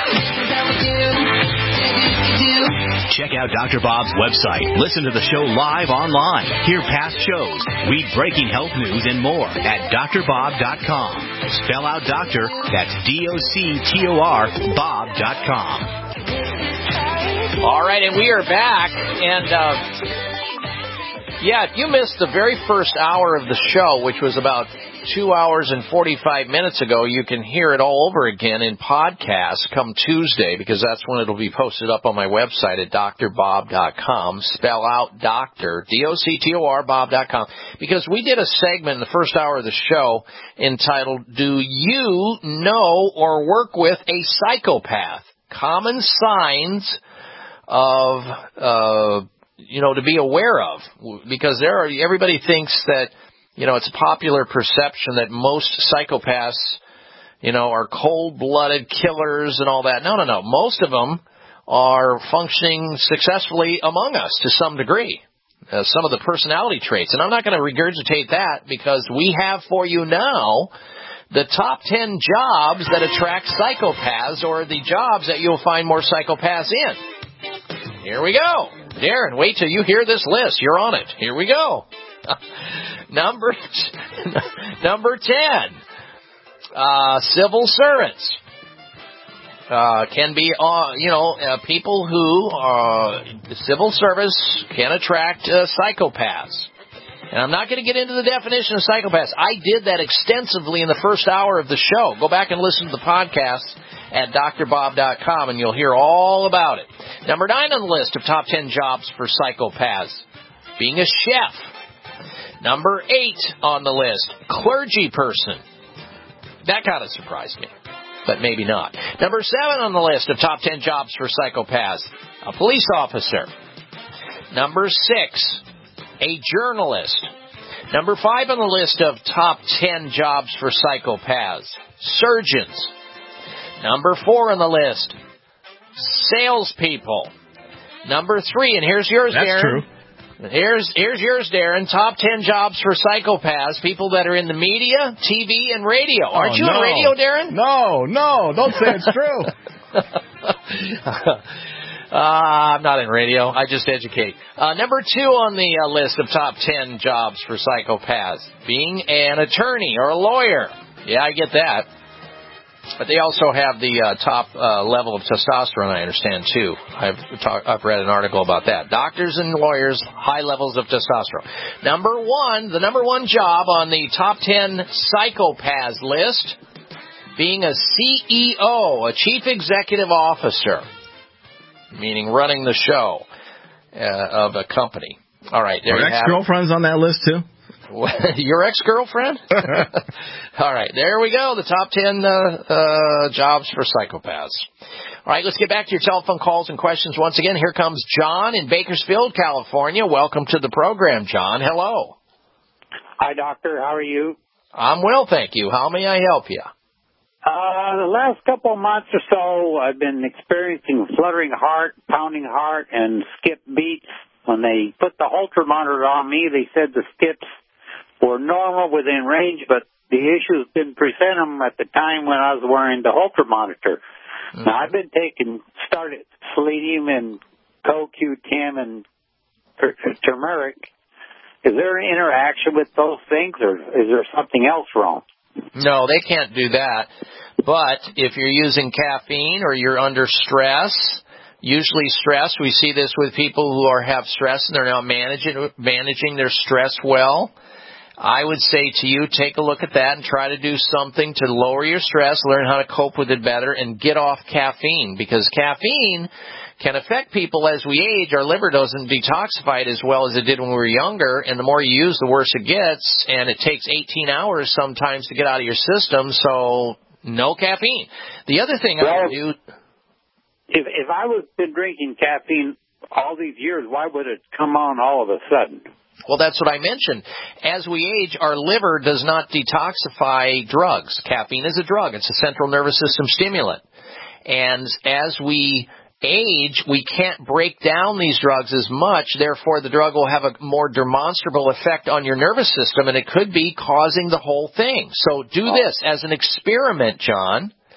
Check out Doctor Bob's website. Listen to the show live online. Hear past shows. Read breaking health news and more at D R bob dot com. Spell out doctor, that's D O C T O R, Bob dot com. All right, and we are back. And, uh, yeah, if you missed the very first hour of the show, which was about two hours and forty-five minutes ago, you can hear it all over again in podcast come Tuesday, because that's when it'll be posted up on my website at D R bob dot com. Spell out doctor, D O C T O R, Bob dot com, because we did a segment in the first hour of the show entitled, Do You Know or Work With a Psychopath? Common Signs of, uh, you know, to be aware of, because there are, everybody thinks that, you know, it's a popular perception that most psychopaths, you know, are cold-blooded killers and all that. No, no, no. Most of them are functioning successfully among us to some degree, uh, some of the personality traits. And I'm not going to regurgitate that, because we have for you now the top ten jobs that attract psychopaths, or the jobs that you'll find more psychopaths in. Here we go. Darren, wait till you hear this list. You're on it. Here we go. Number number ten, uh, civil servants. Uh, can be, uh, you know, uh, people who are, the civil service can attract uh, psychopaths. And I'm not going to get into the definition of psychopaths. I did that extensively in the first hour of the show. Go back and listen to the podcast at D R bob dot com, and you'll hear all about it. Number nine on the list of top ten jobs for psychopaths, being a chef. Number eight on the list, clergy person. That kind of surprised me, but maybe not. Number seven on the list of top ten jobs for psychopaths, a police officer. Number six, a journalist. Number five on the list of top ten jobs for psychopaths, surgeons. Number four on the list, salespeople. Number three, and here's yours, That's Darren. true. Here's here's yours, Darren. Top ten jobs for psychopaths, people that are in the media, T V, and radio. Aren't oh, you no. on radio, Darren? No, no, don't say it's true. uh, I'm not in radio. I just educate. Uh, number two on the uh, list of top ten jobs for psychopaths, being an attorney or a lawyer. Yeah, I get that. But they also have the uh, top uh, level of testosterone, I understand, too. I've talk, I've read an article about that. Doctors and lawyers, high levels of testosterone. Number one, the number one job on the top ten psychopaths list, being a C E O, a chief executive officer, meaning running the show uh, of a company. All right, there Are you have it. ex-girlfriends on that list, too? Your ex-girlfriend? All right, there we go. The top ten uh, uh, jobs for psychopaths. All right, let's get back to your telephone calls and questions. Once again, here comes John in Bakersfield, California. Welcome to the program, John. Hello. Hi, doctor. How are you? I'm well, thank you. How may I help you? Uh, the last couple of months or so, I've been experiencing fluttering heart, pounding heart, and skip beats. When they put the Holter monitor on me, they said the skips were normal within range, but the issues didn't present them at the time when I was wearing the Holter monitor. Mm-hmm. Now, I've been taking, started selenium and Co Q ten and turmeric. Is there an interaction with those things, or is there something else wrong? No, they can't do that. But if you're using caffeine or you're under stress, usually stress, we see this with people who are have stress and they're not managing managing their stress well. I would say to you, take a look at that and try to do something to lower your stress, learn how to cope with it better, and get off caffeine, because caffeine can affect people as we age. Our liver doesn't detoxify it as well as it did when we were younger, and the more you use, the worse it gets, and it takes eighteen hours sometimes to get out of your system, so no caffeine. The other thing well, I would do... If, if I was been drinking caffeine all these years, why would it come on all of a sudden? Well, that's what I mentioned. As we age, our liver does not detoxify drugs. Caffeine is a drug. It's a central nervous system stimulant. And as we age, we can't break down these drugs as much. Therefore, the drug will have a more demonstrable effect on your nervous system, and it could be causing the whole thing. So do this as an experiment, John.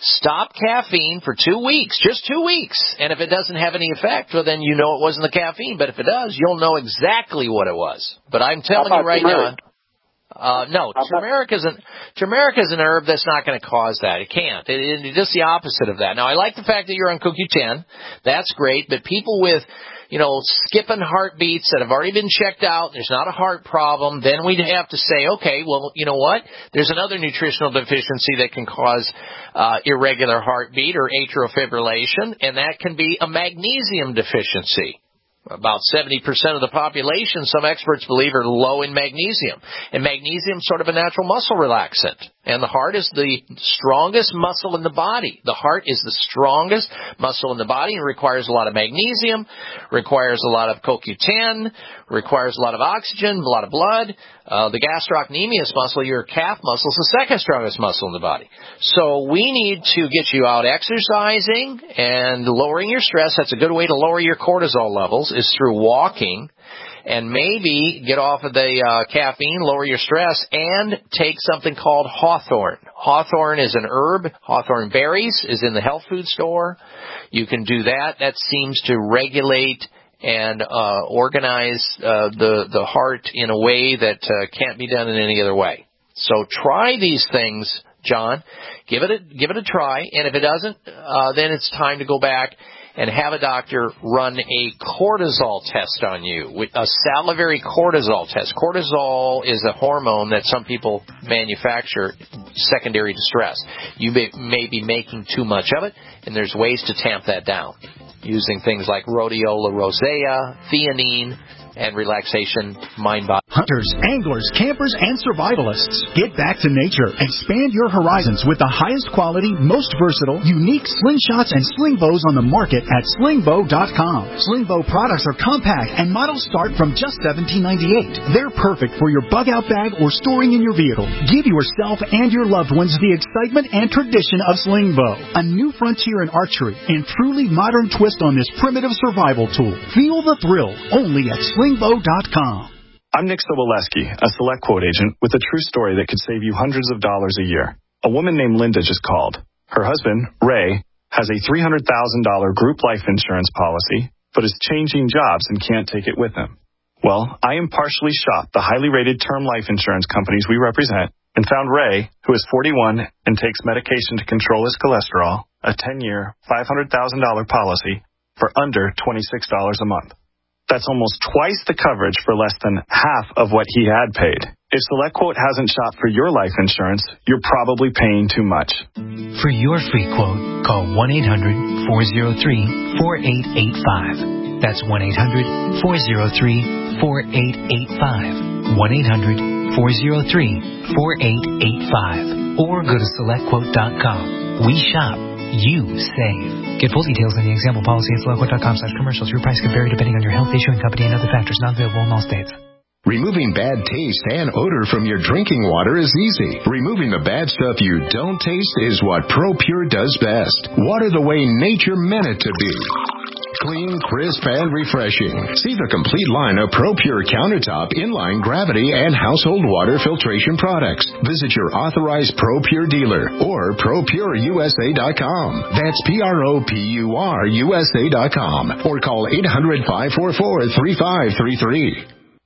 Stop caffeine for two weeks, just two weeks. And if it doesn't have any effect, well, then you know it wasn't the caffeine. But if it does, you'll know exactly what it was. But I'm telling you right turmeric? now, uh, no, turmeric is, an, turmeric is an herb that's not going to cause that. It can't. It, it, it's just the opposite of that. Now, I like the fact that you're on C O Q ten. That's great. But people with, you know, skipping heartbeats that have already been checked out, there's not a heart problem, then we'd have to say, okay, well, you know what? There's another nutritional deficiency that can cause uh, irregular heartbeat or atrial fibrillation, and that can be a magnesium deficiency. About seventy percent of the population, some experts believe, are low in magnesium. And magnesium is sort of a natural muscle relaxant. And the heart is the strongest muscle in the body. The heart is the strongest muscle in the body and requires a lot of magnesium, requires a lot of C O Q ten, requires a lot of oxygen, a lot of blood. Uh, the gastrocnemius muscle, your calf muscle, is the second strongest muscle in the body. So we need to get you out exercising and lowering your stress. That's a good way to lower your cortisol levels, is through walking. And maybe get off of the uh, caffeine, lower your stress, and take something called hawthorn. Hawthorn is an herb. Hawthorn berries is in the health food store. You can do that. That seems to regulate and uh, organize uh, the the heart in a way that uh, can't be done in any other way. So try these things, John. Give it a, give it a try. And if it doesn't, uh, then it's time to go back and have a doctor run a cortisol test on you, a salivary cortisol test. Cortisol is a hormone that some people manufacture secondary to stress. You may, may be making too much of it, and there's ways to tamp that down using things like rhodiola rosea, theanine, and relaxation mind body. Hunters, anglers, campers, and survivalists. Get back to nature. Expand your horizons with the highest quality, most versatile, unique slingshots and sling bows on the market at sling bow dot com. Sling bow products are compact and models start from just seventeen ninety-eight. They're perfect for your bug out bag or storing in your vehicle. Give yourself and your loved ones the excitement and tradition of sling bow. A new frontier in archery and truly modern twist on this primitive survival tool. Feel the thrill only at sling bow dot com. I'm Nick Soboleski, a Select Quote agent with a true story that could save you hundreds of dollars a year. A woman named Linda just called. Her husband, Ray, has a three hundred thousand dollars group life insurance policy, but is changing jobs and can't take it with him. Well, I impartially shopped the highly rated term life insurance companies we represent and found Ray, who is forty-one and takes medication to control his cholesterol, a ten-year, five hundred thousand dollars policy for under twenty-six dollars a month. That's almost twice the coverage for less than half of what he had paid. If SelectQuote hasn't shopped for your life insurance, you're probably paying too much. For your free quote, call one eight hundred, four oh three, four eight eight five. That's one eight hundred, four oh three, four eight eight five. one eight hundred, four oh three, four eight eight five. Or go to select quote dot com. We shop. You save. Get full details in the example policy at select quote dot com slash commercials. Your price can vary depending on your health, issuing company, and other factors not available in all states. Removing bad taste and odor from your drinking water is easy. Removing the bad stuff you don't taste is what ProPure does best. Water the way nature meant it to be. Clean, crisp, and refreshing. See the complete line of ProPure countertop, inline, gravity, and household water filtration products. Visit your authorized ProPure dealer or pro pure u s a dot com. That's P R O P U R U S A dot com. Or call eight hundred, five four four, three five three three.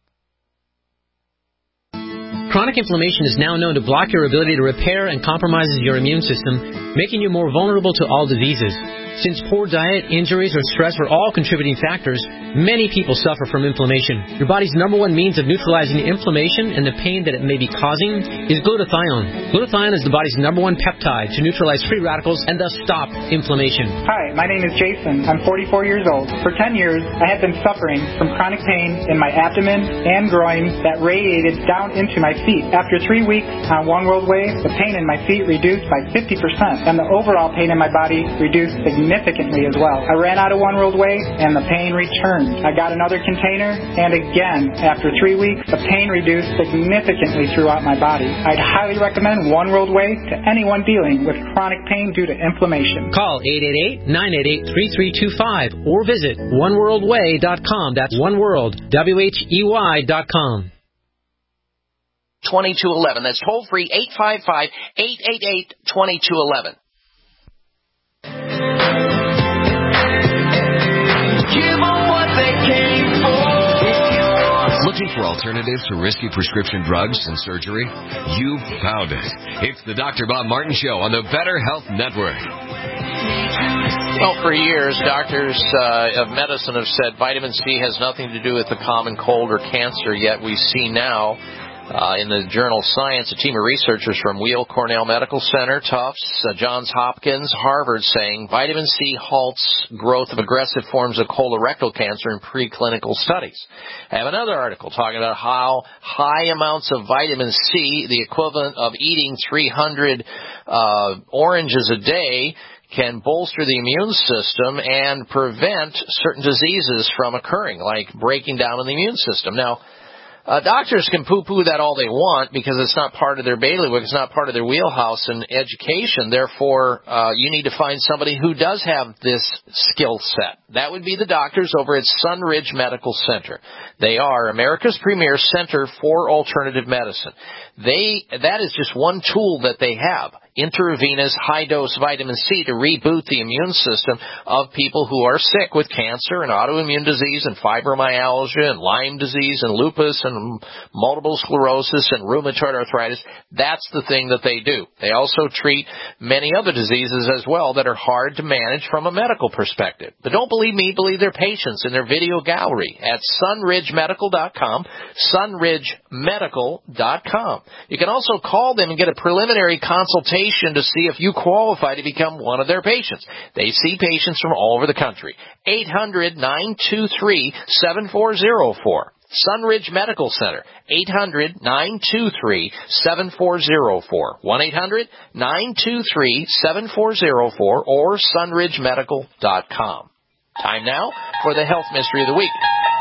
Chronic inflammation is now known to block your ability to repair and compromises your immune system, making you more vulnerable to all diseases. Since poor diet, injuries, or stress are all contributing factors, many people suffer from inflammation. Your body's number one means of neutralizing inflammation and the pain that it may be causing is glutathione. Glutathione is the body's number one peptide to neutralize free radicals and thus stop inflammation. Hi, my name is Jason. I'm forty-four years old. For ten years, I have been suffering from chronic pain in my abdomen and groin that radiated down into my feet. After three weeks on One World Way, the pain in my feet reduced by fifty percent and the overall pain in my body reduced significantly. significantly as well. I ran out of One World Way and the pain returned. I got another container and again, after three weeks, the pain reduced significantly throughout my body. I'd highly recommend One World Way to anyone dealing with chronic pain due to inflammation. Call eight eight eight, nine eight eight, three three two five or visit one world way dot com. That's One World, W H E Y dot com. twenty-two eleven. That's toll free, eight five five, eight eight eight, two two one one. Looking for alternatives to risky prescription drugs and surgery? You've found it. It's the Doctor Bob Martin Show on the Better Health Network. Well, for years, doctors uh, of medicine have said vitamin C has nothing to do with the common cold or cancer, yet we see now Uh, in the journal Science, a team of researchers from Weill Cornell Medical Center, Tufts, uh, Johns Hopkins, Harvard, saying vitamin C halts growth of aggressive forms of colorectal cancer in preclinical studies. I have another article talking about how high amounts of vitamin C, the equivalent of eating three hundred uh, oranges a day, can bolster the immune system and prevent certain diseases from occurring, like breaking down in the immune system. Now, Uh, doctors can poo-poo that all they want because it's not part of their bailiwick, it's not part of their wheelhouse in education. Therefore, uh, you need to find somebody who does have this skill set. That would be the doctors over at Sunridge Medical Center. They are America's premier center for alternative medicine. They, that is just one tool that they have. Intravenous high-dose vitamin C to reboot the immune system of people who are sick with cancer and autoimmune disease and fibromyalgia and Lyme disease and lupus and multiple sclerosis and rheumatoid arthritis. That's the thing that they do. They also treat many other diseases as well that are hard to manage from a medical perspective. But don't believe me, believe their patients in their video gallery at sunridge medical dot com, sunridge medical dot com. You can also call them and get a preliminary consultation to see if you qualify to become one of their patients. They see patients from all over the country. eight hundred, nine two three, seven four zero four. Sunridge Medical Center. eight hundred, nine two three, seven four zero four. one eight hundred, nine two three, seven four zero four or sunridge medical dot com. Time now for the Health Mystery of the Week.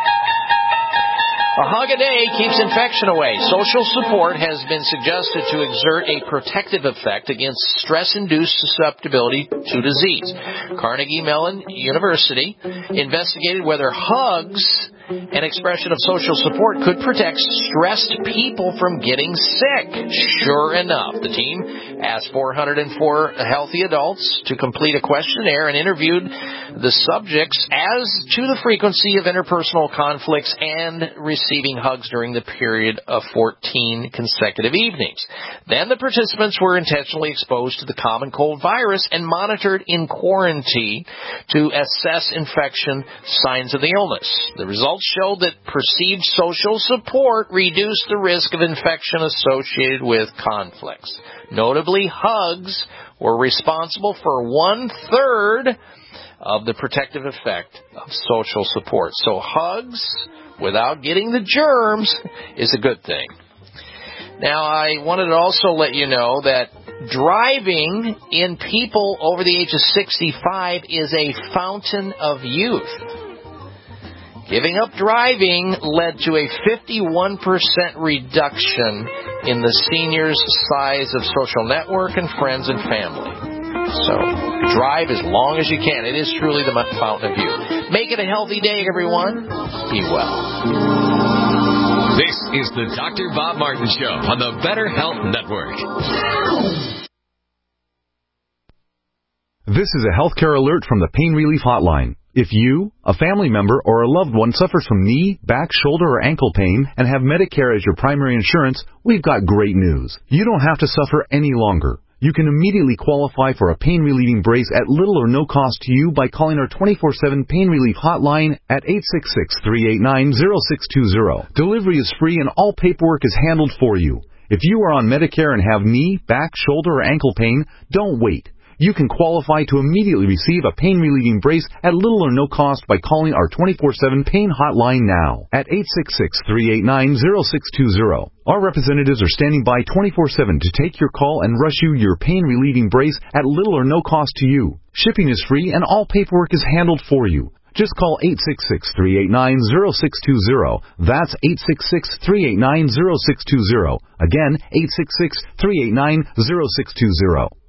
A hug a day keeps infection away. Social support has been suggested to exert a protective effect against stress-induced susceptibility to disease. Carnegie Mellon University investigated whether hugs, an expression of social support, could protect stressed people from getting sick. Sure enough, the team asked four hundred four healthy adults to complete a questionnaire and interviewed the subjects as to the frequency of interpersonal conflicts and receiving hugs during the period of fourteen consecutive evenings. Then the participants were intentionally exposed to the common cold virus and monitored in quarantine to assess infection signs of the illness. The results showed that perceived social support reduced the risk of infection associated with conflicts. Notably, hugs were responsible for one-third of the protective effect of social support. So hugs without getting the germs is a good thing. Now, I wanted to also let you know that driving in people over the age of sixty-five is a fountain of youth. Giving up driving led to a fifty-one percent reduction in the seniors' size of social network and friends and family. So, drive as long as you can. It is truly the fountain of youth. Make it a healthy day, everyone. Be well. This is the Doctor Bob Martin Show on the Better Health Network. This is a healthcare alert from the Pain Relief Hotline. If you, a family member, or a loved one suffers from knee, back, shoulder, or ankle pain and have Medicare as your primary insurance, we've got great news. You don't have to suffer any longer. You can immediately qualify for a pain-relieving brace at little or no cost to you by calling our twenty-four seven Pain Relief Hotline at eight six six, three eight nine, zero six two zero. Delivery is free and all paperwork is handled for you. If you are on Medicare and have knee, back, shoulder, or ankle pain, don't wait. You can qualify to immediately receive a pain-relieving brace at little or no cost by calling our twenty-four seven Pain Hotline now at eight six six, three eight nine, zero six two zero. Our representatives are standing by twenty-four seven to take your call and rush you your pain-relieving brace at little or no cost to you. Shipping is free and all paperwork is handled for you. Just call eight six six, three eight nine, zero six two zero. That's eight six six, three eight nine, zero six two zero. Again, eight six six, three eight nine, zero six two zero.